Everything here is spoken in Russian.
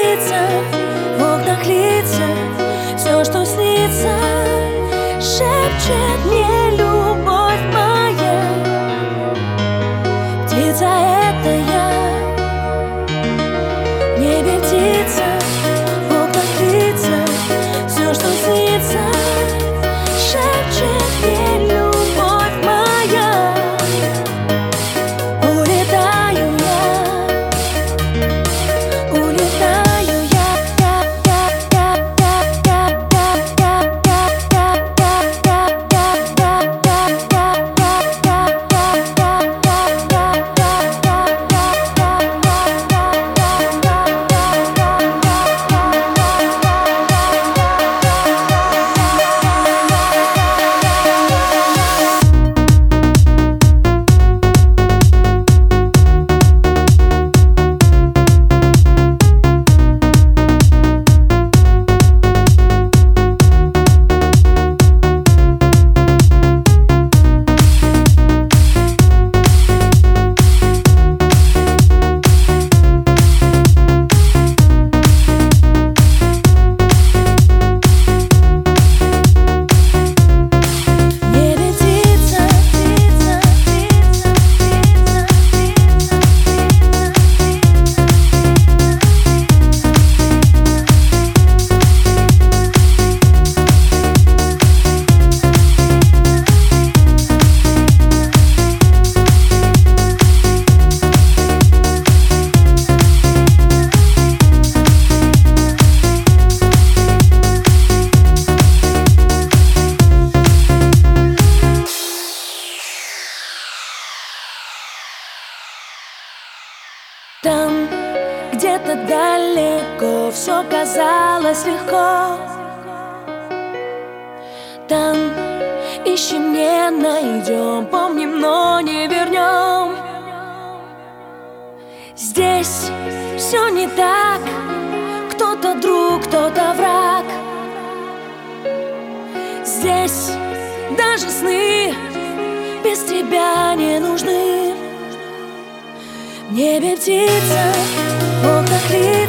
птица, в окнах лица, все, что снится, шепчет мне любовь моя. Птица — это я, в небе птица, в окнах лица, все, что снится, шепчет мне любовь моя. Улетаю там, где-то далеко, все казалось легко. Там ищем, не найдем, помним, но не вернем. Здесь все не так, кто-то друг, кто-то враг. Здесь даже сны без тебя не нужны. В небе птица, в окнах лица,